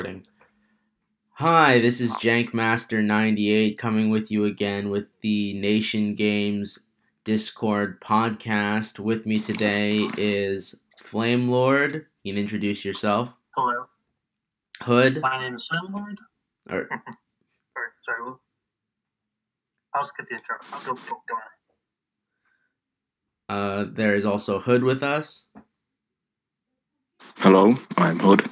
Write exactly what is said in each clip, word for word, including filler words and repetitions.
Hi, this is Jankmaster ninety-eight coming with you again with the Nation Games Discord podcast. With me today is Flame Lord. You can introduce yourself. Hello. Hood. My name is Flame Lord. Or, sorry, sorry. Will. I'll skip the intro. I'll go, go, go on. Uh, there is also Hood with us. Hello, I'm Hood.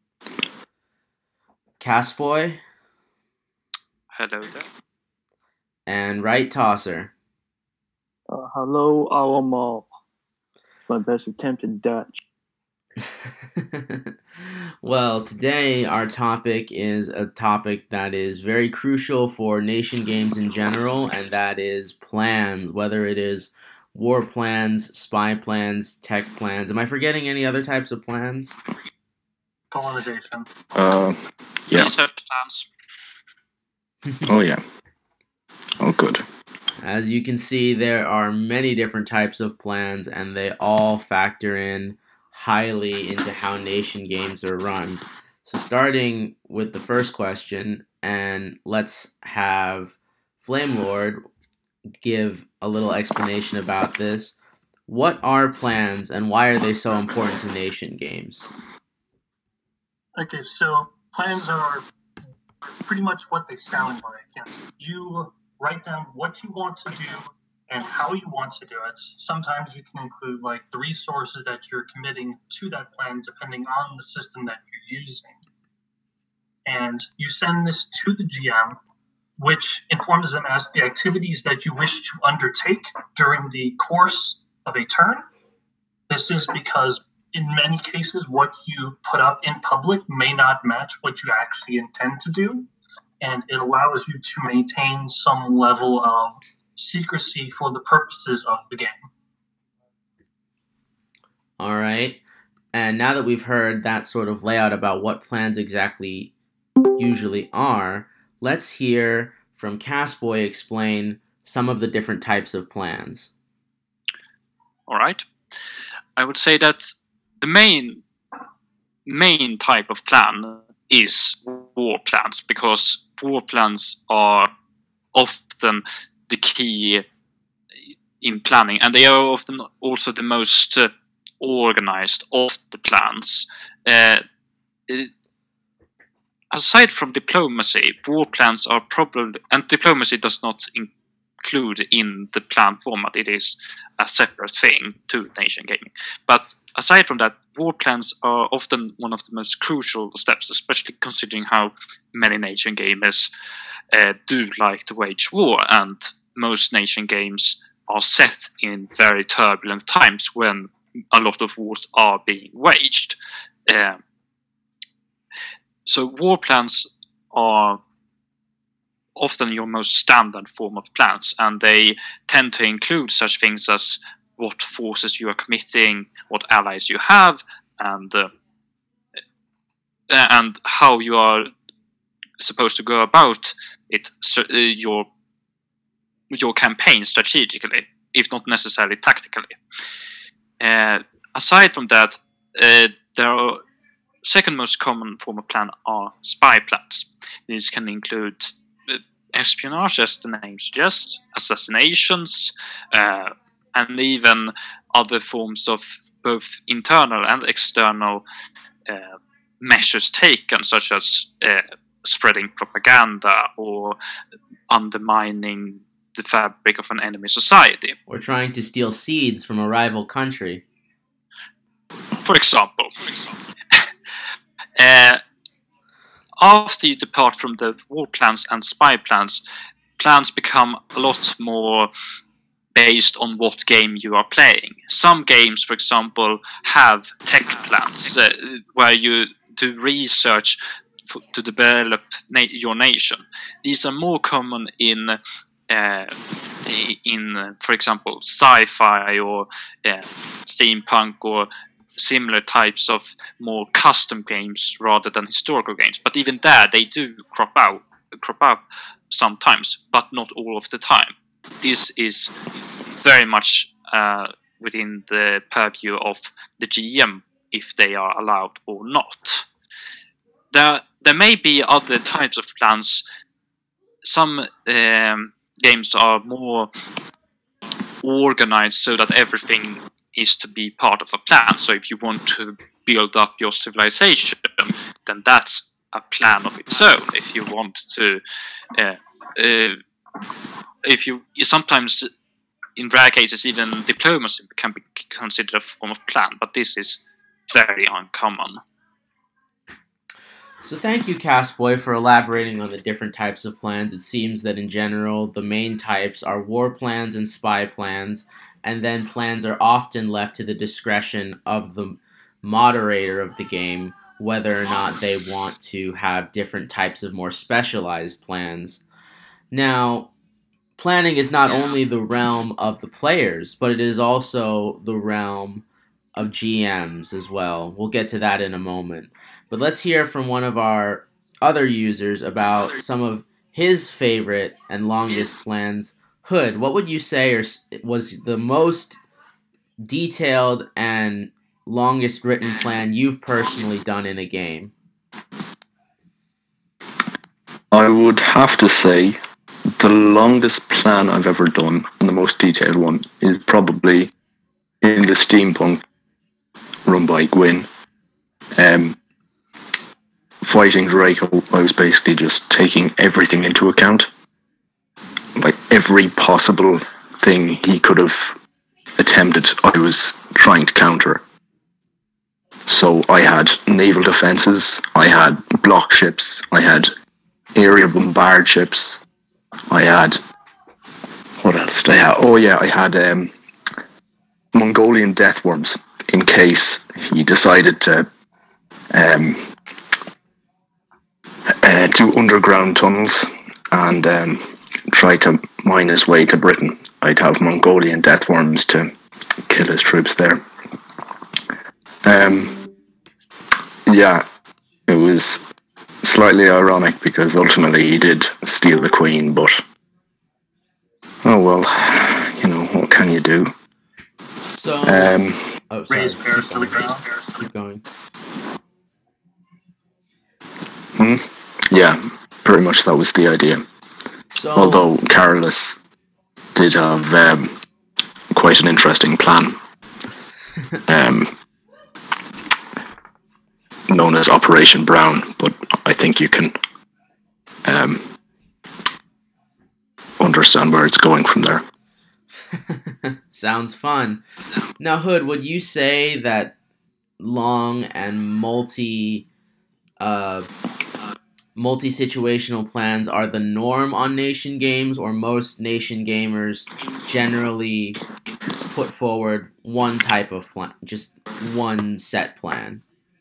Castboy. Hello there. And Right Tosser. Uh, hello, Alamo. My best attempt in Dutch. Well, today our topic is a topic that is very crucial for nation games in general, and that is plans, whether it is war plans, spy plans, tech plans. Am I forgetting any other types of plans? Colonization. Uh, yeah. Research plans. Oh, yeah. Oh, good. As you can see, there are many different types of plans, and they all factor in highly into how nation games are run. So starting with the first question, and let's have Flame Lord give a little explanation about this. What are plans, and why are they so important to nation games? Okay, so plans are pretty much what they sound like. Yes, you write down what you want to do and how you want to do it. Sometimes you can include like the resources that you're committing to that plan depending on the system that you're using. And you send this to the G M, which informs them as the activities that you wish to undertake during the course of a turn. This is because in many cases, what you put up in public may not match what you actually intend to do, and it allows you to maintain some level of secrecy for the purposes of the game. All right. And now that we've heard that sort of layout about what plans exactly usually are, let's hear from Castboy explain some of the different types of plans. All right. I would say that the main main type of plan is war plans, because war plans are often the key in planning, and they are often also the most uh, organized of the plans. Uh, it, aside from diplomacy, war plans are probably, and diplomacy does not include in the plan format, it is a separate thing to nation gaming. But aside from that, war plans are often one of the most crucial steps, especially considering how many nation gamers uh, do like to wage war, and most nation games are set in very turbulent times when a lot of wars are being waged. Uh, so war plans are often your most standard form of plans, and they tend to include such things as what forces you are committing, what allies you have, and uh, and how you are supposed to go about it, uh, your your campaign strategically, if not necessarily tactically. Uh, aside from that, uh, there are second most common form of plan are spy plans. These can include uh, espionage, as the name suggests, assassinations, uh, and even other forms of both internal and external uh, measures taken, such as uh, spreading propaganda or undermining the fabric of an enemy society. Or trying to steal seeds from a rival country. For example. For example. uh, after you depart from the war plans and spy plans, plans become a lot more based on what game you are playing. Some games, for example, have tech plans uh, where you do research f- to develop na- your nation. These are more common in, uh, in uh, for example, sci-fi or uh, steampunk or similar types of more custom games rather than historical games. But even there, they do crop out, crop up sometimes, but not all of the time. This is very much uh, within the purview of the G M if they are allowed or not. There, there may be other types of plans. Some um, games are more organized so that everything is to be part of a plan. So if you want to build up your civilization, then that's a plan of its own. If you want to, uh, uh, if you, you sometimes, in rare cases, even diplomacy can be considered a form of plan, but this is very uncommon. So thank you, Castboy, for elaborating on the different types of plans. It seems that in general, the main types are war plans and spy plans, and then plans are often left to the discretion of the moderator of the game, whether or not they want to have different types of more specialized plans. Now, planning is not only the realm of the players, but it is also the realm of G Ms as well. We'll get to that in a moment. But let's hear from one of our other users about some of his favorite and longest plans. Hood, what would you say was the most detailed and longest written plan you've personally done in a game? I would have to say the longest plan I've ever done, and the most detailed one, is probably in the Steampunk run by Gwyn. Um, fighting Draco, I was basically just taking everything into account. Like every possible thing he could have attempted, I was trying to counter. So I had naval defenses, I had block ships, I had aerial bombard ships, I had... What else did I have? Oh yeah, I had um, Mongolian deathworms, in case he decided to um, uh, do underground tunnels and um, try to mine his way to Britain. I'd have Mongolian deathworms to kill his troops there. Um, yeah, it was slightly ironic because ultimately he did steal the queen, but oh well, you know, what can you do? So, um, oh, sorry. Raise bears to the ground. Keep going. Hmm? Yeah, pretty much that was the idea. So, Although Carolus did have um, quite an interesting plan, um, known as Operation Brown, but I think you can um, understand where it's going from there. sounds fun. Now, Hood, would you say that long and multi uh, multi-situational plans are the norm on nation games, or most nation gamers generally put forward one type of plan, just one set plan?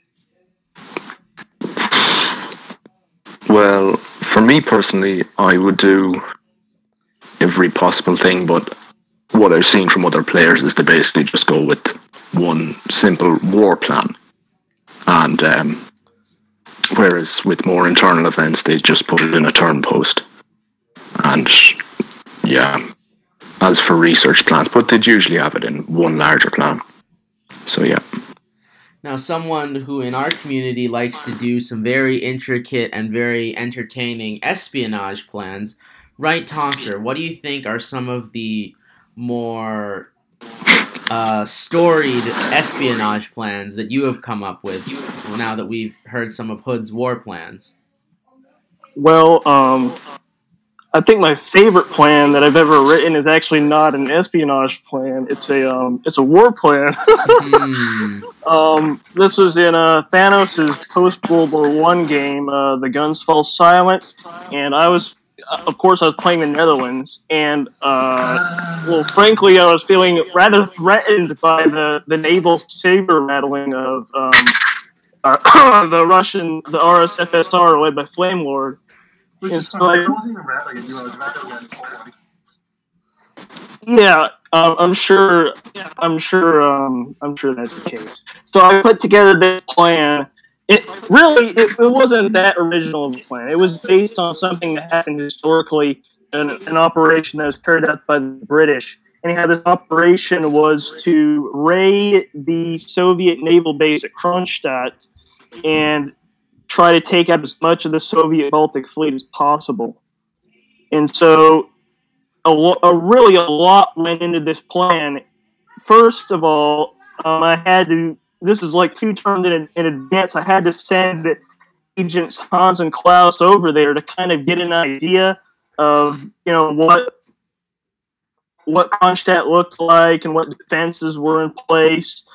Well, for me personally, I would do every possible thing, but what I've seen from other players is they basically just go with one simple war plan. And um, whereas with more internal events, they just put it in a turn post. And yeah, as for research plans, but they'd usually have it in one larger plan. So yeah. Now, someone who in our community likes to do some very intricate and very entertaining espionage plans, Right Tosser, what do you think are some of the more uh, storied espionage plans that you have come up with now that we've heard some of Hood's war plans? Well, um, I think my favorite plan that I've ever written is actually not an espionage plan. It's a um, it's a war plan. Hmm. um, this was in uh, Thanos' post-World War One game, uh, The Guns Fall Silent, and I was, of course, I was playing the Netherlands, and uh, well, frankly, I was feeling rather threatened by the, the naval saber rattling of um, uh, the Russian, the R S F S R led by Flame Lord. Which And is so funny. I- I wasn't even rattling at you. I was rattling at Poland. Yeah, um, I'm sure. I'm sure. Um, I'm sure that's the case. So I put together this plan. It really, it, it wasn't that original of a plan. It was based on something that happened historically, an, an operation that was carried out by the British. Anyhow, this operation was to raid the Soviet naval base at Kronstadt and try to take out as much of the Soviet Baltic Fleet as possible. And so a, lo- a really a lot went into this plan. First of all, um, I had to, this is like two terms in, in advance, I had to send agents Hans and Klaus over there to kind of get an idea of, you know, what what Kronstadt looked like and what defenses were in place.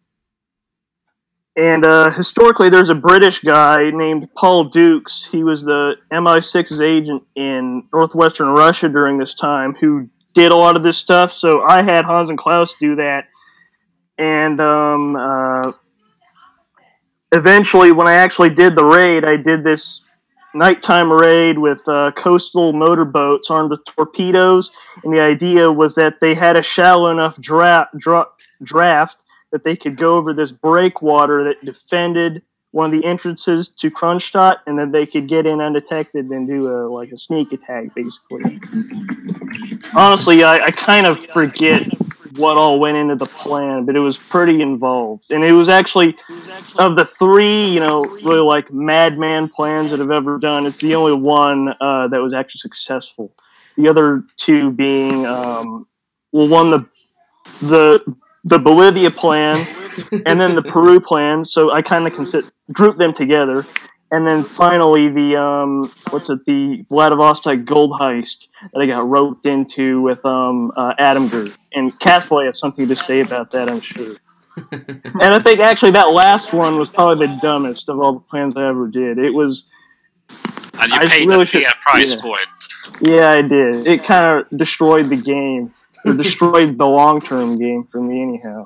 And uh, historically, there's a British guy named Paul Dukes. He was the M I six's agent in northwestern Russia during this time who did a lot of this stuff. So I had Hans and Klaus do that. And um, uh, eventually, when I actually did the raid, I did this nighttime raid with uh, coastal motorboats armed with torpedoes. And the idea was that they had a shallow enough dra- dra- draft that they could go over this breakwater that defended one of the entrances to Kronstadt, and then they could get in undetected and do a like a sneak attack, basically. Honestly, I, I kind of forget what all went into the plan, but it was pretty involved. And it was actually, of the three, you know, really like madman plans that I've ever done, it's the only one uh, that was actually successful. The other two being, um, well, one, the the the Bolivia plan, and then the Peru plan. So I kind of consider group them together, and then finally the um, what's it? The Vladivostok gold heist that I got roped into with um, uh, Adamger, and Casboy has something to say about that, I'm sure. And I think actually that last one was probably the dumbest of all the plans I ever did. It was. And you I paid really a fair should- price yeah. for it. Yeah, I did. It kind of destroyed the game. It destroyed the long-term game for me, anyhow.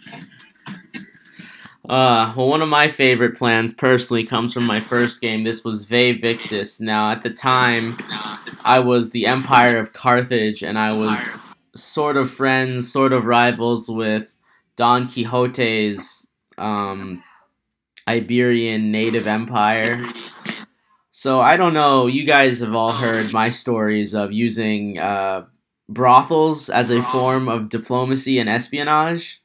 Uh, well, one of my favorite plans personally comes from my first game. This was Vae Victis. Now, at the time, I was the Empire of Carthage, and I was sort of friends, sort of rivals with Don Quixote's um, Iberian native empire. So, I don't know, you guys have all heard my stories of using uh, brothels as a form of diplomacy and espionage.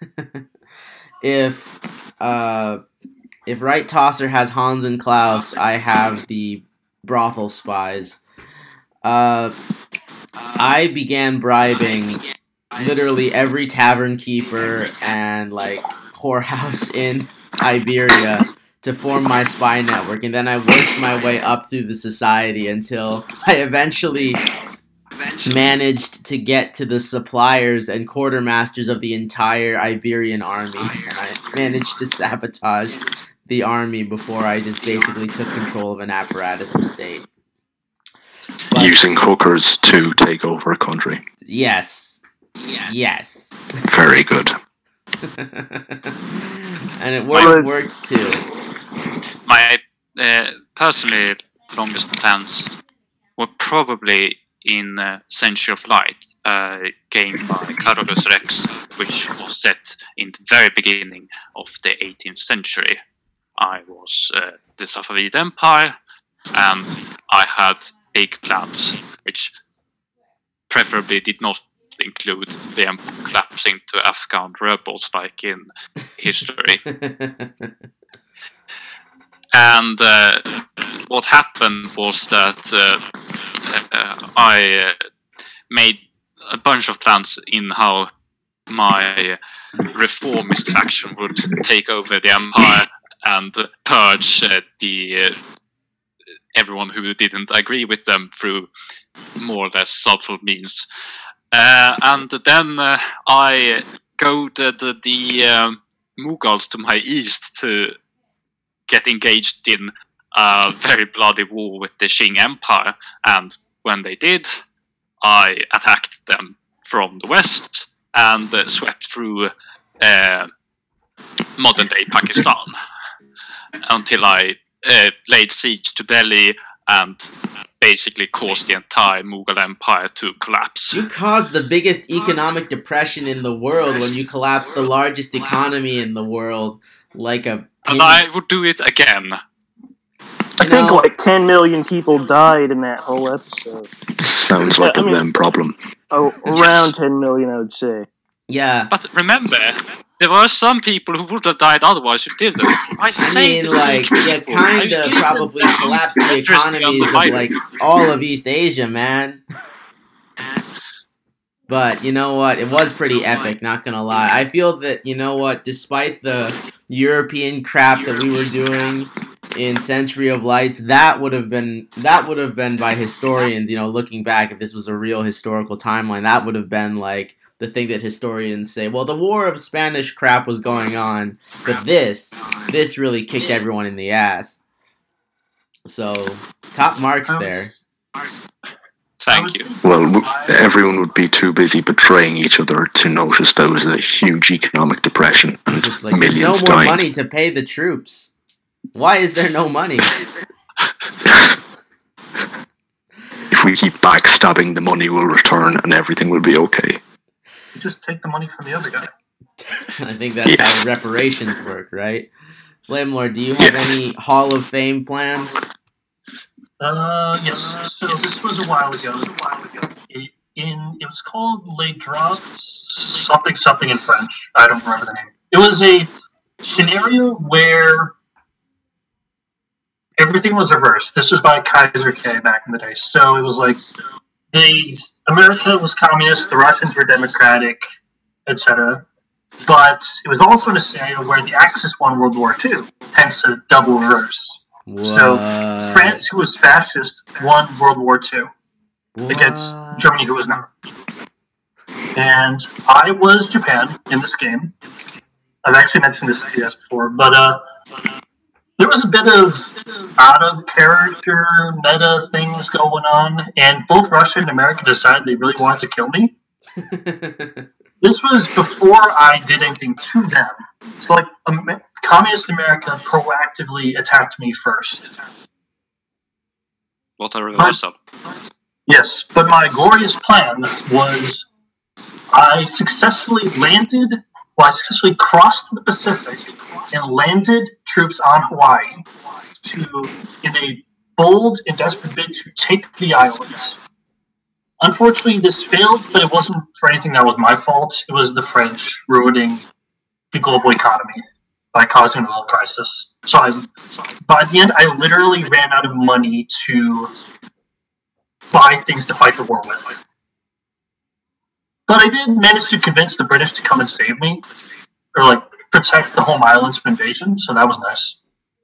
If uh, if Right Tosser has Hans and Klaus, I have the brothel spies. Uh, I began bribing literally every tavern keeper and like whorehouse in Iberia to form my spy network, and then I worked my way up through the society until I eventually managed to get to the suppliers and quartermasters of the entire Iberian army. And I managed to sabotage the army before I just basically took control of an apparatus of state. But, Using hookers to take over a country. yes. Yes. Very good. And it worked, worked too. My uh, personally longest plans were probably in uh, Century of Light, a game by Carolus Rex, which was set in the very beginning of the eighteenth century. I was uh, the Safavid Empire, and I had eggplants, which preferably did not include the empire collapsing to Afghan rebels like in history. And uh, what happened was that uh, uh, I uh, made a bunch of plans in how my reformist faction would take over the empire and purge uh, the uh, everyone who didn't agree with them through more or less subtle means. Uh, and then uh, I goaded the, the um, Mughals to my east to get engaged in a very bloody war with the Qing Empire, and when they did, I attacked them from the west and uh, swept through uh, modern-day Pakistan until I uh, laid siege to Delhi and basically caused the entire Mughal Empire to collapse. You caused the biggest economic depression in the world when you collapsed the largest economy in the world like a... And I would do it again. I think know, like ten million people died in that whole episode. Sounds like I a mean- them problem. Oh, around ten million, I would say. yeah. But remember, there were some people who would have died otherwise who didn't. I, I saved mean, like, people. you kind I of didn't probably have collapsed the interest in economies of, dividing. like, all of East Asia, man. But, you know what? It was pretty epic, not gonna lie. I feel that, you know what, despite the European crap that we were doing in Century of Lights, that would have been, that would have been by historians, you know, looking back, if this was a real historical timeline, that would have been, like, the thing that historians say, well, the War of Spanish crap was going on, but this, this really kicked everyone in the ass. So, top marks there. Thank you. Well, w- everyone would be too busy betraying each other to notice there was a huge economic depression and Just like, there's no millions more dying. money to pay the troops. Why is there no money? If we keep backstabbing, the money will return and everything will be okay. You just take the money from the other guy. I think that's Yes. how reparations work, right? Flame Lord, do you have Yes. any Hall of Fame plans? Uh, yes. So this was a while ago. It, in it was called Les Droits something something in French. I don't remember the name. It was a scenario where everything was reversed. This was by Kaiser K back in the day. So it was like the America was communist, the Russians were democratic, et cetera. But it was also in a scenario where the Axis won World War Two, hence a double reverse. What? So France, who was fascist, won World War Two against What? Germany, who was not. And I was Japan in this game. I've actually mentioned this to you guys before, but uh, there was a bit of out of character meta things going on, and both Russia and America decided they really wanted to kill me. This was before I did anything to them. So, like, Amer- Communist America proactively attacked me first. What a reversal. Yes, but my glorious plan was I successfully landed, well, I successfully crossed the Pacific and landed troops on Hawaii to, in a bold and desperate bid to take the islands. Unfortunately, this failed, but it wasn't for anything that was my fault. It was the French ruining the global economy by causing an oil crisis. So I, by the end, I literally ran out of money to buy things to fight the war with. But I did manage to convince the British to come and save me, or like protect the home islands from invasion, so that was nice.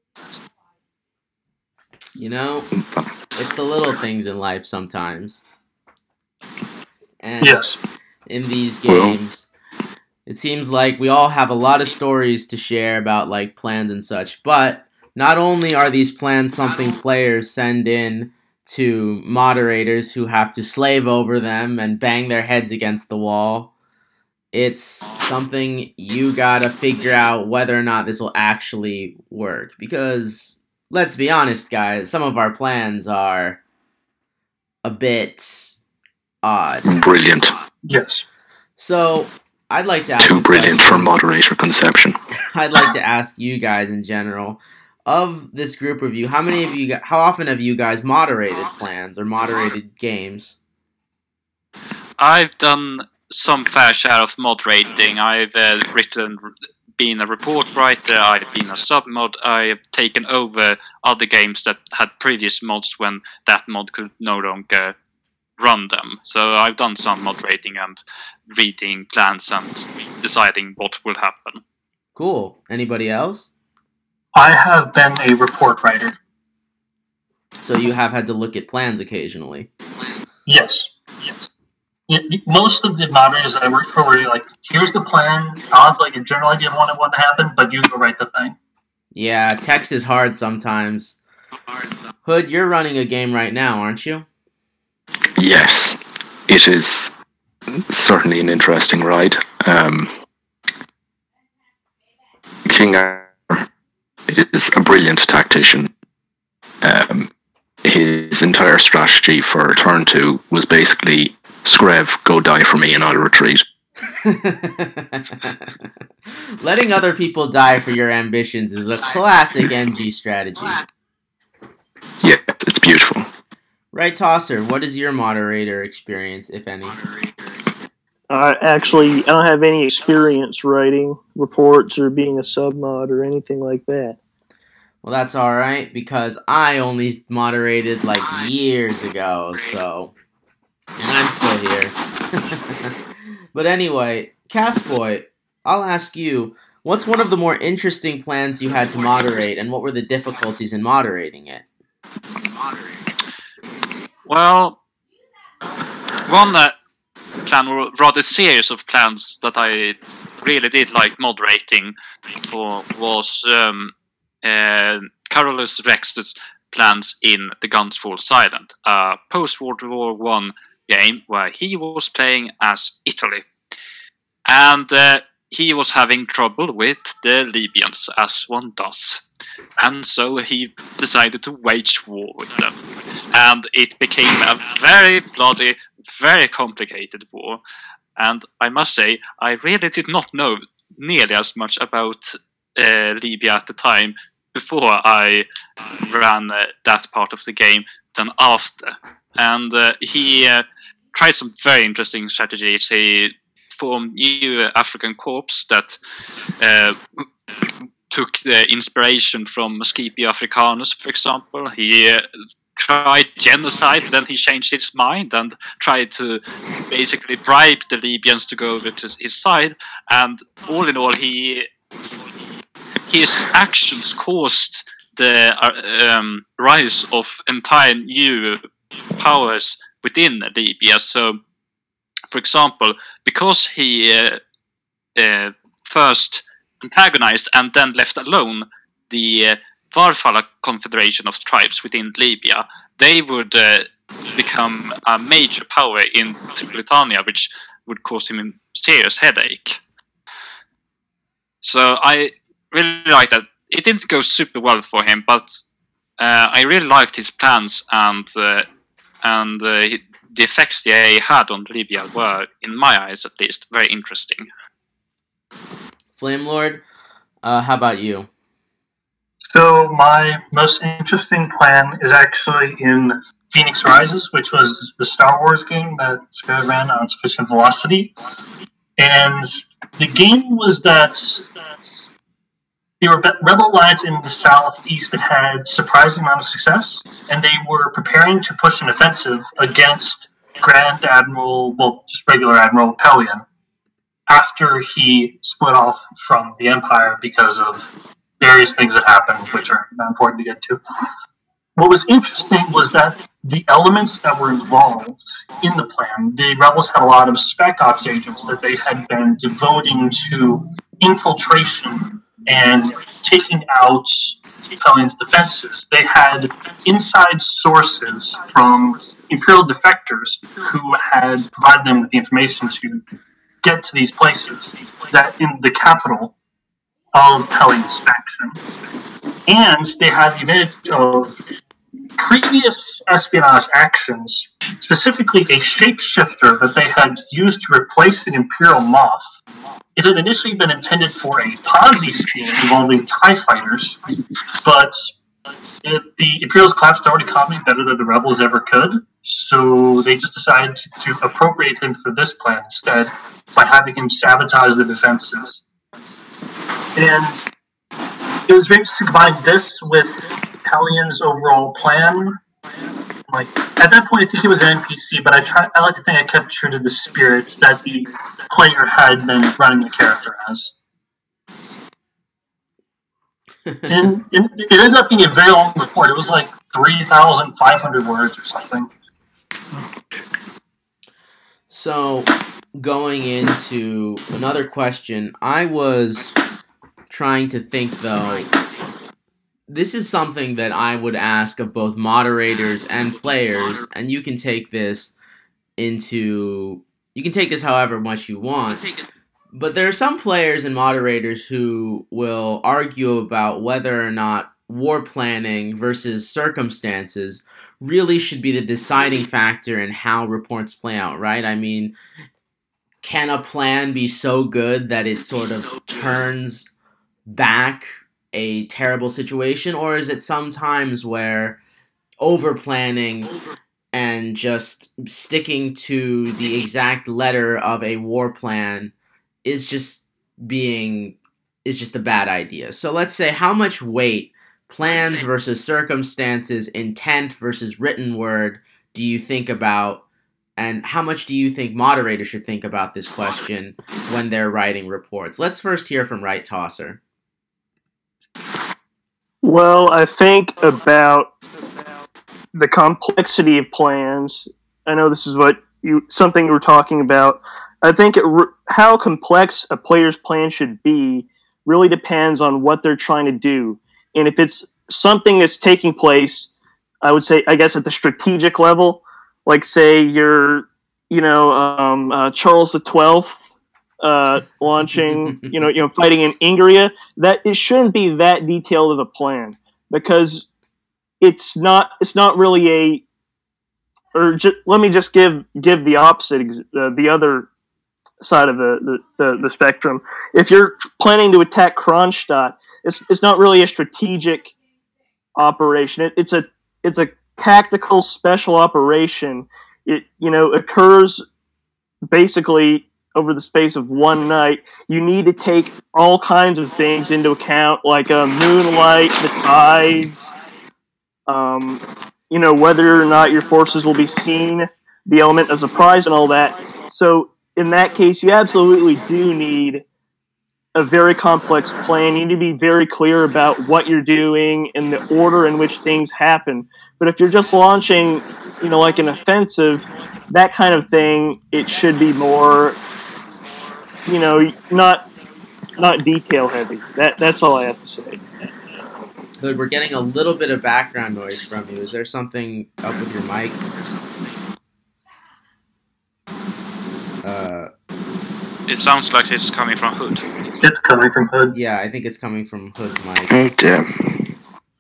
You know, it's the little things in life sometimes. And Yes. in these games, it seems like we all have a lot of stories to share about like plans and such, but not only are these plans something players send in to moderators who have to slave over them and bang their heads against the wall, it's something you gotta figure out whether or not this will actually work. Because, let's be honest, guys, some of our plans are a bit odd. Brilliant. Yes. So, I'd like to ask Too a brilliant for question. moderator conception. I'd like to ask you guys in general, of this group of you, how many of you, gu- how often have you guys moderated plans or moderated games? I've done some fair share of moderating. I've uh, written, been a report writer, I've been a sub-mod, I've taken over other games that had previous mods when that mod could no longer run them. So I've done some moderating and reading plans and deciding what will happen. Cool. Anybody else? I have been a report writer. So you have had to look at plans occasionally. Yes. Yes. Y- y- Most of the moderators that I worked for were like, here's the plan. I'll have like a general idea of what I want to happen, but you go write the thing. Yeah, text is hard sometimes. Hood, you're running a game right now, aren't you? Yes, it is certainly an interesting ride. Um, King Arthur is a brilliant tactician. Um, his entire strategy for turn two was basically, Screv, go die for me and I'll retreat. Letting other people die for your ambitions is a classic N G strategy. Yeah, it's beautiful. Right, Tosser, what is your moderator experience, if any? Uh, actually, I don't have any experience writing reports or being a submod or anything like that. Well, that's all right because I only moderated like years ago, so and I'm still here. But anyway, Castboy, I'll ask you, what's one of the more interesting plans you had to moderate, and what were the difficulties in moderating it? Well, one uh, plan, or rather series of plans that I really did like moderating for was um, uh, Carolus Rex's plans in The Guns Fall Silent, a post-World War One game where he was playing as Italy. And uh, he was having trouble with the Libyans, as one does. And so he decided to wage war with them. And it became a very bloody, very complicated war. And I must say, I really did not know nearly as much about uh, Libya at the time before I ran uh, that part of the game than after. And uh, he uh, tried some very interesting strategies. He formed new African corps that uh, took the inspiration from Scipio Africanus, for example. He uh, tried genocide, then he changed his mind and tried to basically bribe the Libyans to go over to his side. And all in all, he his actions caused the uh, um, rise of entire new powers within Libya. So, for example, because he uh, uh, first antagonized and then left alone the uh, Farfalla Confederation of tribes within Libya, they would uh, become a major power in Tripolitania, which would cause him a serious headache. So I really like that. It didn't go super well for him, but uh, I really liked his plans, and uh, and uh, the effects they had on Libya were, in my eyes at least, very interesting. Flame Lord, uh, how about you? So my most interesting plan is actually in Phoenix Rises, which was the Star Wars game that Square ran on Sufficient Velocity. And the game was that there were rebel lines in the southeast that had surprising amount of success, and they were preparing to push an offensive against Grand Admiral, well, just regular Admiral Pelion, after he split off from the Empire because of various things that happened, which are not important to get to. What was interesting was that the elements that were involved in the plan, the rebels had a lot of spec ops agents that they had been devoting to infiltration and taking out Pelion's defenses. They had inside sources from Imperial defectors who had provided them with the information to get to these places that in the capital of Pelion's faction. And they had the advantage of previous espionage actions, specifically a shapeshifter that they had used to replace an Imperial Moth. It had initially been intended for a Ponzi scheme involving TIE fighters, but it, the Imperials collapsed our economy better than the rebels ever could, so they just decided to appropriate him for this plan instead by having him sabotage the defenses. And it was very interesting to combine this with Pelion's overall plan. Like at that point, I think he was an N P C, but I try. I like to think I kept true to the spirits that the player had been running the character as. and, and it ended up being a very long report. It was like three thousand five hundred words or something. So, going into another question, I was trying to think though. This is something that I would ask of both moderators and players, and you can take this into you can take this however much you want. But there are some players and moderators who will argue about whether or not war planning versus circumstances really should be the deciding factor in how reports play out, right? I mean, can a plan be so good that it sort of turns back a terrible situation, or is it sometimes where over planning and just sticking to the exact letter of a war plan is just being is just a bad idea. So let's say, how much weight, plans versus circumstances, intent versus written word, do you think about, and how much do you think moderators should think about this question when they're writing reports? Let's first hear from Right Tosser. Well, I think about the complexity of plans. I know this is what you something you were talking about. I think it, how complex a player's plan should be really depends on what they're trying to do. And if it's something that's taking place, I would say, I guess, at the strategic level, like say you're, you know, um, uh, Charles the Twelfth uh, launching, you know, you know, fighting in Ingria, that it shouldn't be that detailed of a plan, because it's not, it's not really a, or just, let me just give give the opposite, uh, the other side of the, the, the, the spectrum. If you're planning to attack Kronstadt, it's it's not really a strategic operation. It, it's a it's a tactical special operation. It you know occurs basically over the space of one night. You need to take all kinds of things into account, like uh, moonlight, the tides, um, you know, whether or not your forces will be seen, the element of surprise, and all that. So in that case, you absolutely do need a very complex plan. You need to be very clear about what you're doing and the order in which things happen. But if you're just launching, you know, like an offensive, that kind of thing, it should be more, you know, not not detail heavy. That that's all I have to say. Hood, we're getting a little bit of background noise from you. Is there something up with your mic? Uh, it sounds like it's coming from Hood. It's coming from Hood. Yeah, I think it's coming from Hood's mic. Oh, damn.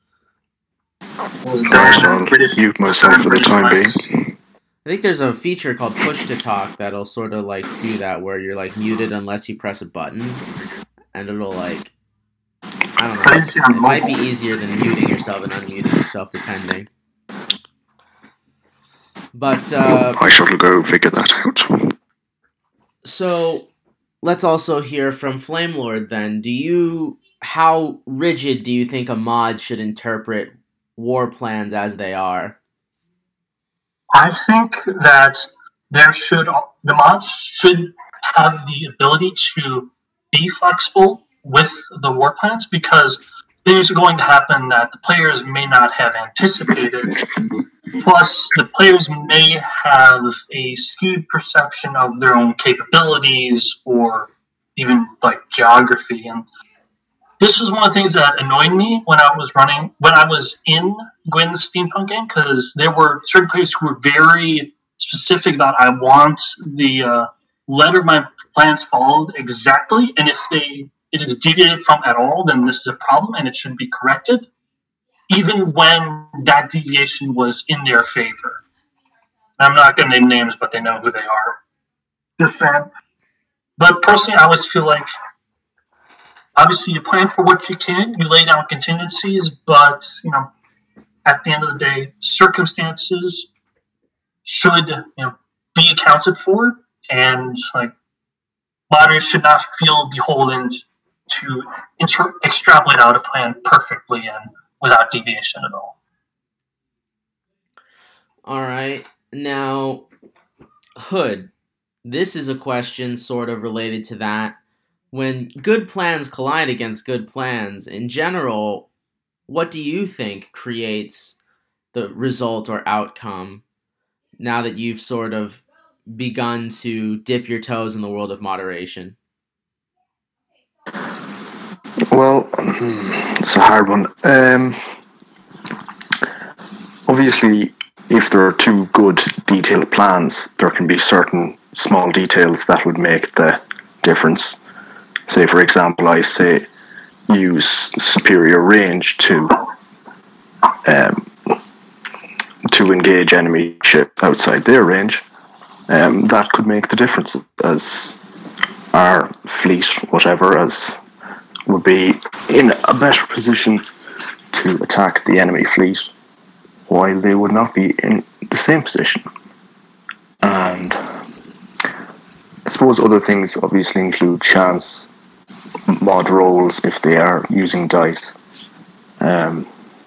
I'll mute myself for the time being. I think there's a feature called Push to Talk that'll sort of like do that, where you're like muted unless you press a button, and it'll like, I don't know, it might be easier than muting yourself and unmuting yourself, depending. But uh, I shall go figure that out. So let's also hear from Flamelord then. Do you, how rigid do you think a mod should interpret war plans as they are? I think that there should, the mods should have the ability to be flexible with the war plans, because things are going to happen that the players may not have anticipated. Plus, the players may have a skewed perception of their own capabilities or even like geography. And this was one of the things that annoyed me when I was running, when I was in Gwyn's steampunk game, because there were certain players who were very specific about, I want the uh, letter of my plans followed exactly, and if they it is deviated from at all, then this is a problem and it should be corrected, even when that deviation was in their favor. I'm not going to name names, but they know who they are. Just saying. But personally, I always feel like, obviously, you plan for what you can, you lay down contingencies, but, you know, at the end of the day, circumstances should, you know, be accounted for, and, like, moderators should not feel beholden to inter- extrapolate out a plan perfectly and without deviation at all. All right. Now, Hood, this is a question sort of related to that. When good plans collide against good plans, in general, what do you think creates the result or outcome now that you've sort of begun to dip your toes in the world of moderation? Well, it's a hard one. Um, obviously, if there are two good detailed plans, there can be certain small details that would make the difference. Say, for example, I say use superior range to um, to engage enemy ships outside their range. Um, that could make the difference, as our fleet, whatever, as would be in a better position to attack the enemy fleet, while they would not be in the same position. And I suppose other things obviously include chance, mod rolls if they are using dice, um,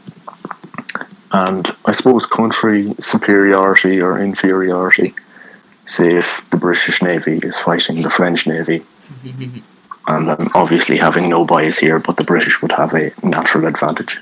and I suppose country superiority or inferiority. Say if the British Navy is fighting the French Navy, and I'm obviously having no bias here, but the British would have a natural advantage.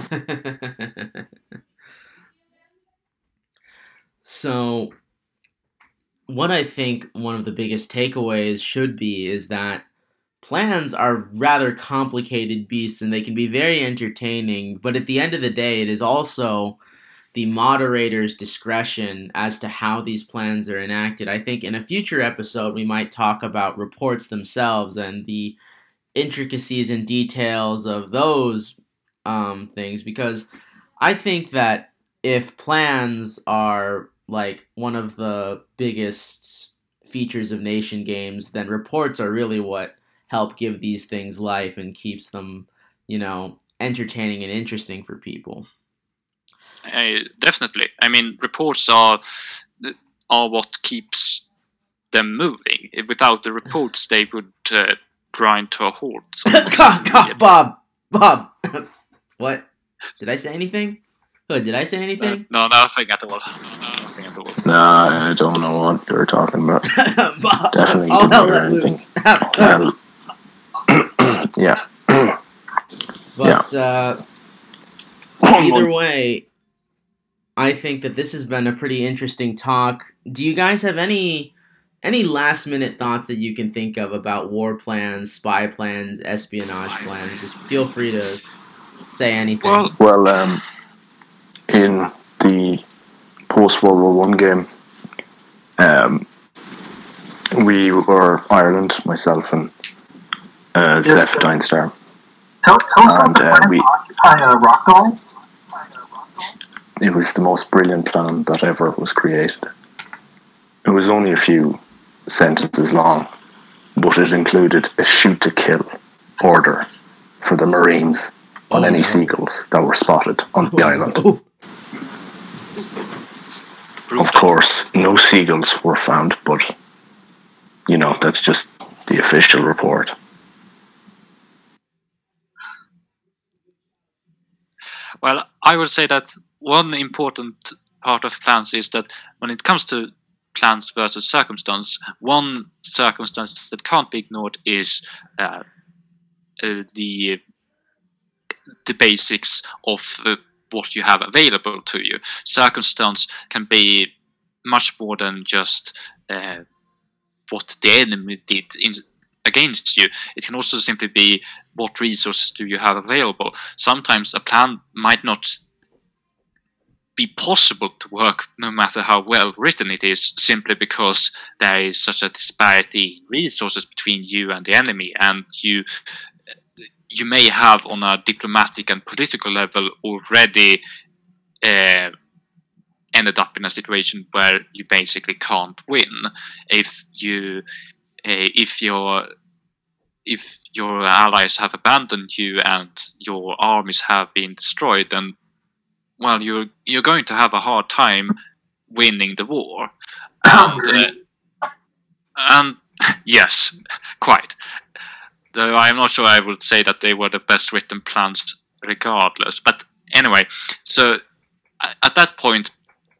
So, what I think one of the biggest takeaways should be is that plans are rather complicated beasts and they can be very entertaining, but at the end of the day, it is also the moderator's discretion as to how these plans are enacted. I think in a future episode, we might talk about reports themselves and the intricacies and details of those um, things, because I think that if plans are like one of the biggest features of nation games, then reports are really what help give these things life and keeps them, you know, entertaining and interesting for people. Uh, definitely. I mean, reports are are what keeps them moving. Without the reports, they would uh, grind to a halt. Bob, Bob, what? Did I say anything? Hood, did I say anything? Uh, no, nothing at all. Nothing at all. Nah, I don't know what you're talking about. Bob, Definitely all didn't hell hear let loose. anything. Um, yeah. But uh, either way, I think that this has been a pretty interesting talk. Do you guys have any any last minute thoughts that you can think of about war plans, spy plans, espionage plans? Just feel free to say anything. Well, Well, um, in the post-World War One game, um, we were Ireland, myself and uh, Yes, Zeph sir. Deinstar. Tell, tell us about And, the uh, plan we- to occupy uh, Rockall. It was the most brilliant plan that ever was created. It was only a few sentences long, but it included a shoot-to-kill order for the Marines on Oh, any no. seagulls that were spotted on the island. Oh, Of course, no seagulls were found, but, you know, that's just the official report. Well, I would say that one important part of plans is that when it comes to plans versus circumstance, one circumstance that can't be ignored is uh, uh, the the basics of uh, what you have available to you. Circumstance can be much more than just uh, what the enemy did in, against you. It can also simply be what resources do you have available. Sometimes a plan might not be possible to work no matter how well written it is, simply because there is such a disparity in resources between you and the enemy, and you you may have on a diplomatic and political level already uh, ended up in a situation where you basically can't win if you uh, if your if your allies have abandoned you and your armies have been destroyed, then well, you're you're going to have a hard time winning the war, and uh, and yes, quite. Though I'm not sure I would say that they were the best written plans, regardless. But anyway, so at that point,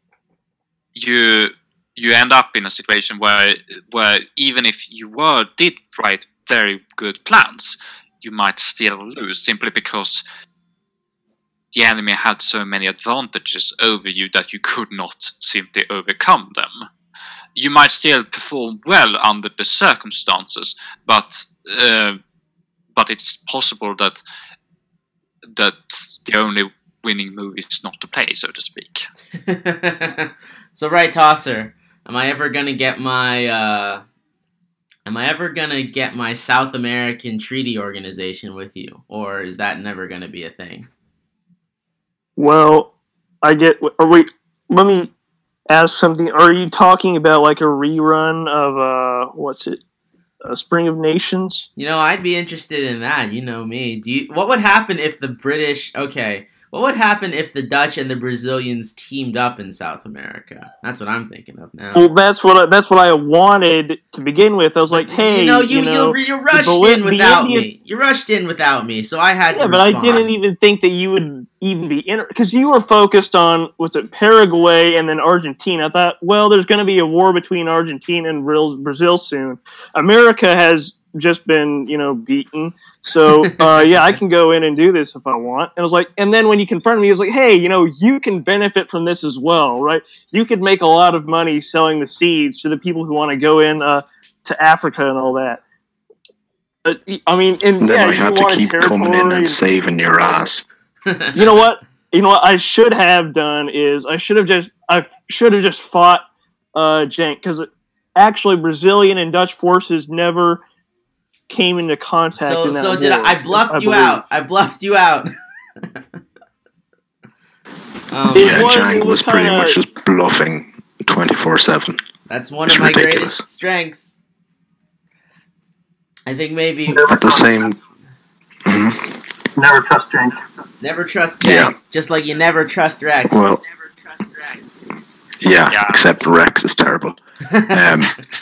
you you end up in a situation where where even if you were did write very good plans, you might still lose simply because the enemy had so many advantages over you that you could not simply overcome them. You might still perform well under the circumstances, but uh, but it's possible that that the only winning move is not to play, so to speak. So, right, Tosser, am I ever gonna get my uh, am I ever gonna get my South American treaty organization with you, or is that never gonna be a thing? Well, I get. Or wait, let me ask something. Are you talking about like a rerun of uh, what's it, uh, Spring of Nations? You know, I'd be interested in that. You know me. Do you? What would happen if the British? Okay, What would happen if the Dutch and the Brazilians teamed up in South America? That's what I'm thinking of now. Well, that's what I, that's what I wanted to begin with. I was like, hey, you know, you you, know, you, you rushed Boli- in without Indian- me. You rushed in without me, so I had yeah, to but respond. I didn't even think that you would even be in because you were focused on was it Paraguay and then Argentina. I thought, well, there's going to be a war between Argentina and Brazil soon. America has just been, you know, beaten. So, uh, yeah, I can go in and do this if I want. And I was like, and then when you confronted me, he was like, hey, you know, you can benefit from this as well, right? You could make a lot of money selling the seeds to the people who want to go in uh, to Africa and all that. Uh, I mean, and, And then yeah, I had you to keep territory coming in and and- saving your ass. you know what? You know what I should have done is I should have just I should have just fought uh, Cenk because actually Brazilian and Dutch forces never came into contact. So, in that so did war, I? I bluffed I you believe. out. I bluffed you out. um, It Yeah, was- Jang it was was pretty kinda- much just bluffing twenty-four seven. that's one It's of my ridiculous. greatest strengths. I think maybe Never At the trust- same... Mhm. Never trust Jake. never trust Yeah. Jake, just like you never trust Rex. Well, never trust Rex. yeah, Yeah. except Rex is terrible. Um,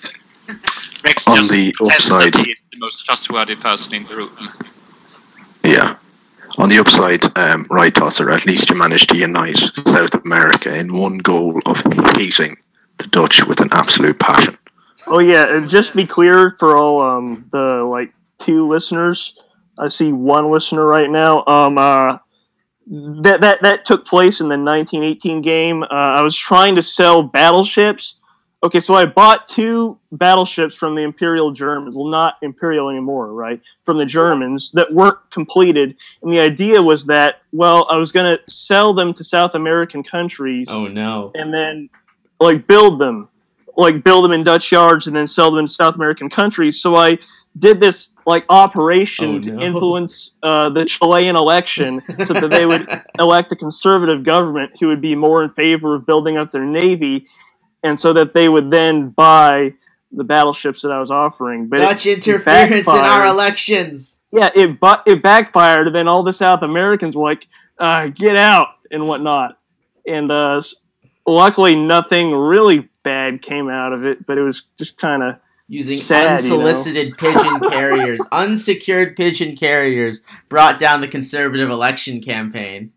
Rex on just the tends upside- that he is the most trustworthy person in the room. yeah. On the upside, um, right tosser, at least you managed to unite South America in one goal of hating the Dutch with an absolute passion. Oh yeah, and just to be clear for all um, the like two listeners. I see one listener right now. Um, uh, that that that took place in the nineteen eighteen game. Uh, I was trying to sell battleships. Okay, so I bought two battleships from the Imperial Germans. Well, not Imperial anymore, right? From the Germans that weren't completed. And the idea was that, well, I was going to sell them to South American countries Oh no. and then, like, build them. Like, build them in Dutch yards and then sell them in South American countries. So I did this, like, operation Oh, to no. influence uh, the Chilean election so that they would elect a conservative government who would be more in favor of building up their navy, and so that they would then buy the battleships that I was offering. But Dutch it, interference in our backfired. elections. Yeah, it bu- it backfired, and then all the South Americans were like, uh, "Get out" and whatnot. And uh, s- luckily, nothing really bad came out of it. But it was just kind of Using Sad, you know. unsolicited pigeon carriers, unsecured pigeon carriers brought down the conservative election campaign.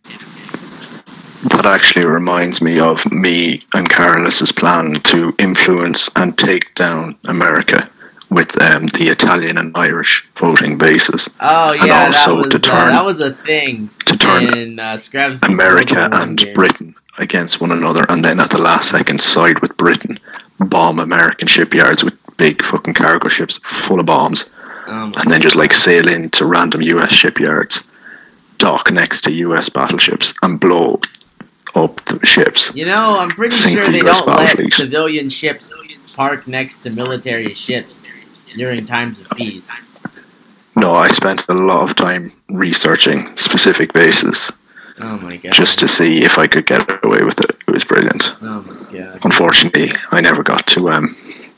That actually reminds me of me and Carlos's plan to influence and take down America with um, the Italian and Irish voting bases Oh And yeah, that also was to uh, turn- that was a thing to turn in uh, Scrabs. America Global One and game. Britain against one another, and then at the last second side with Britain, bomb American shipyards with big fucking cargo ships full of bombs, Oh my and then just like sail into random U S shipyards, dock next to U S battleships, and blow up the ships. You know, I'm pretty Sink sure the they U S don't battle let fleet. civilian ships park next to military ships during times of peace. No, I spent a lot of time researching specific bases Oh my god. just to see if I could get away with it. It was brilliant. Oh my god. Unfortunately, I never got to um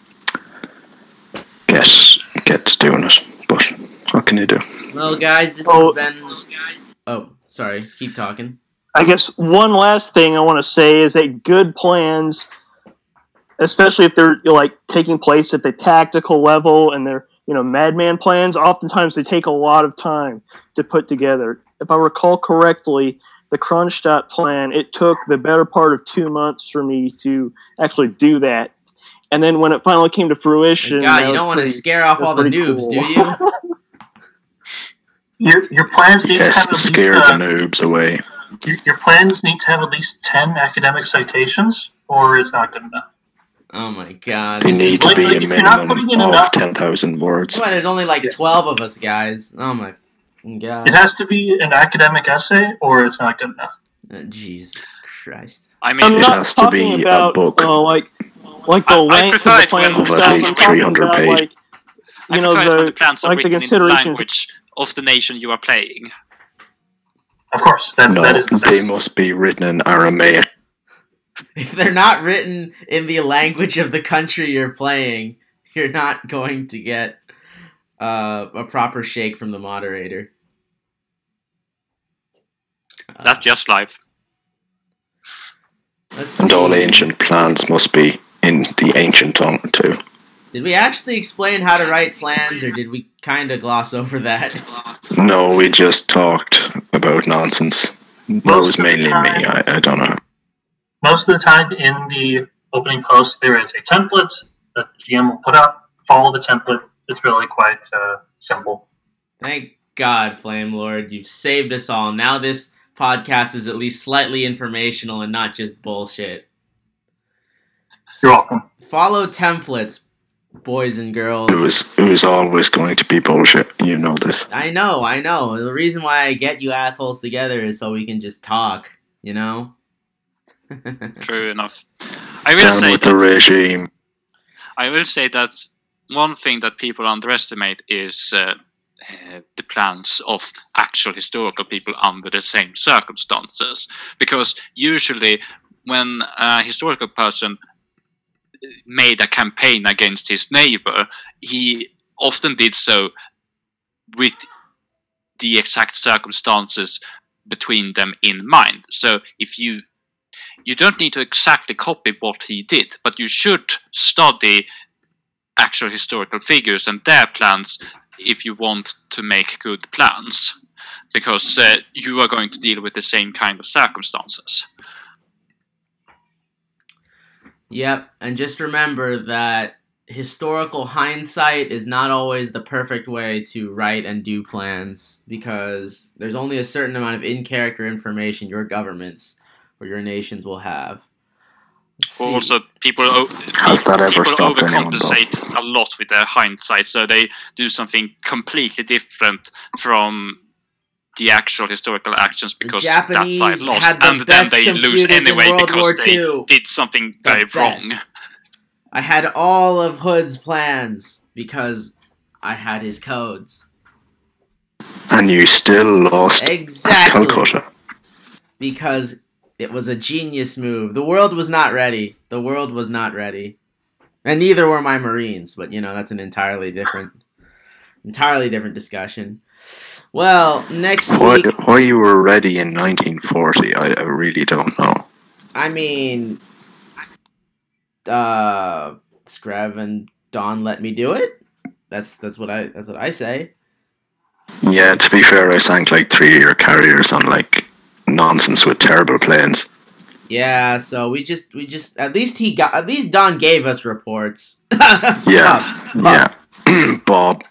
get get to doing it. But what can you do? Well, guys, this Oh. has been. Oh, sorry. Keep talking. I guess one last thing I want to say is that good plans, especially if they're like taking place at the tactical level and they're you know madman plans, oftentimes they take a lot of time to put together. If I recall correctly, the Kronstadt plan, it took the better part of two months for me to actually do that. And then when it finally came to fruition, God, that you was don't want to pretty- scare off that's all the pretty noobs, cool. do you? Your your plans need to have Yes, at least, scare uh, the noobs away. your, your plans need to have at least ten academic citations, or it's not good enough. Oh my god. They this need is to like- be like, a if you're not putting in minimum of enough- ten thousand words. That's why there's only like twelve of us, guys. Oh my fucking god. It has to be an academic essay, or it's not good enough. Uh, Jesus Christ. I mean, I'm It not has to talking be a about book. uh, like like the I- I length of prefer the it when- plans Of at themselves. least I'm talking three hundred about pages. like I you know prefer it when the the plans are like the written in the considerations. language of the nation you are playing. Of course, that, No, that is the they best. must be written in Aramaic. If they're not written in the language of the country you're playing, you're not going to get uh, a proper shake from the moderator. That's just life. Let's see. And all ancient plans Let's see. And all ancient plans must be in the ancient tongue too. Did we actually explain how to write plans, or did we kind of gloss over that? No, we just talked about nonsense. Well, it was Most of the mainly me. time- I, I don't know. Most of the time in the opening post, there is a template that the G M will put up. Follow the template. It's really quite uh, simple. Thank God, Flame Lord, you've saved us all. Now this podcast is at least slightly informational and not just bullshit. You're welcome. Follow templates, boys and girls. It was it was always going to be bullshit. You know this. I know, I know. The reason why I get you assholes together is so we can just talk, you know? True enough. I will Down say with that, the regime. I will say that one thing that people underestimate is uh, uh, the plans of actual historical people under the same circumstances. Because usually when a historical person made a campaign against his neighbor, he often did so with the exact circumstances between them in mind. So if you you don't need to exactly copy what he did, but you should study actual historical figures and their plans if you want to make good plans, because uh, you are going to deal with the same kind of circumstances. Yep, and just remember that historical hindsight is not always the perfect way to write and do plans, because there's only a certain amount of in-character information your governments or your nations will have. Let's see. Also, people o- Has that ever people stopped anyone, though? overcompensate a lot with their hindsight, so they do something completely different from the actual historical actions because that Japanese side lost, had the and then best they lose computers in anyway World because War they Two. did something The very best. wrong. I had all of Hood's plans because I had his codes. And you still lost at Exactly. Calcutta. Because it was a genius move. The world was not ready. The world was not ready. And neither were my Marines, but you know, that's an entirely different entirely different discussion. Well, next Why, week, why you were ready in nineteen forty, I, I really don't know. I mean, uh, Screv and Don let me do it. That's that's what I that's what I say. Yeah, to be fair, I sank like three of your carriers on like nonsense with terrible planes. Yeah, so we just we just at least he got at least Don gave us reports. Yeah, Bob, yeah. Bob.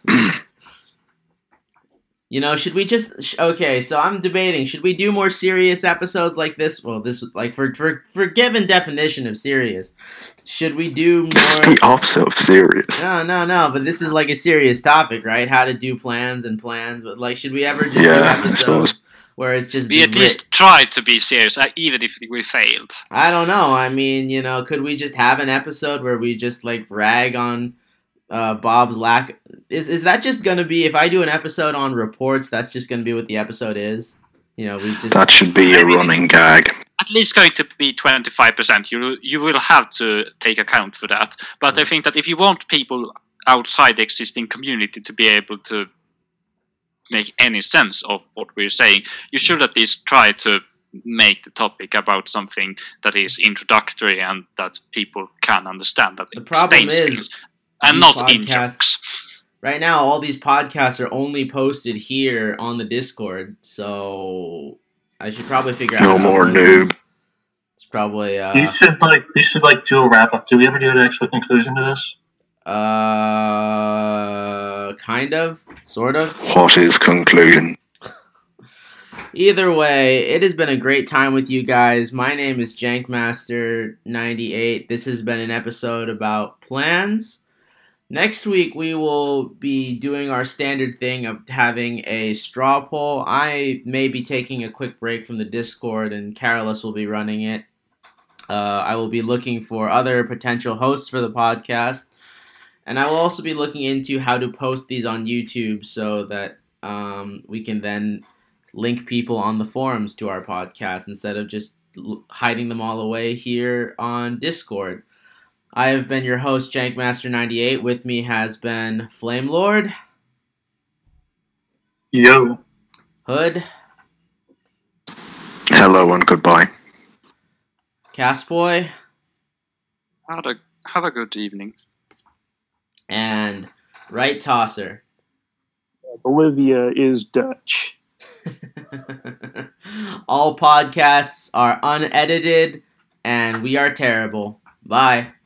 You know, should we just sh- okay? So I'm debating: should we do more serious episodes like this? Well, this like for for for given definition of serious, should we do more? This is the opposite of serious. No, no, no. But this is like a serious topic, right? How to do plans and plans. But like, should we ever just do Yeah, I episodes suppose. where it's just We at writ- least tried to be serious, uh, even if we failed. I don't know. I mean, you know, could we just have an episode where we just like rag on uh, Bob's lack? Is is that just gonna be if I do an episode on reports? That's just gonna be what the episode is. You know, we just That should be a running gag. At least going to be twenty-five percent. You you will have to take account for that. But I think that if you want people outside the existing community to be able to make any sense of what we're saying, you should at least try to make the topic about something that is introductory and that people can understand. That The problem explains is things, and these not in podcasts- jokes. right now all these podcasts are only posted here on the Discord. So I should probably figure out. No how more to- noob. It's probably uh You should like you should like do a wrap up. Do we ever do an actual conclusion to this? uh kind of, sort of. What is conclusion? Either way, it has been a great time with you guys. My name is Jankmaster ninety-eight. This has been an episode about plans. Next week, we will be doing our standard thing of having a straw poll. I may be taking a quick break from the Discord, and Carolus will be running it. Uh, I will be looking for other potential hosts for the podcast. And I will also be looking into how to post these on YouTube so that um, we can then link people on the forums to our podcast instead of just l- hiding them all away here on Discord. I have been your host, Jankmaster ninety-eight. With me has been Flame Lord, Yo. Hood, hello and goodbye. Castboy. Have a, have a good evening. And Right Tosser. Bolivia is Dutch. All podcasts are unedited, and we are terrible. Bye.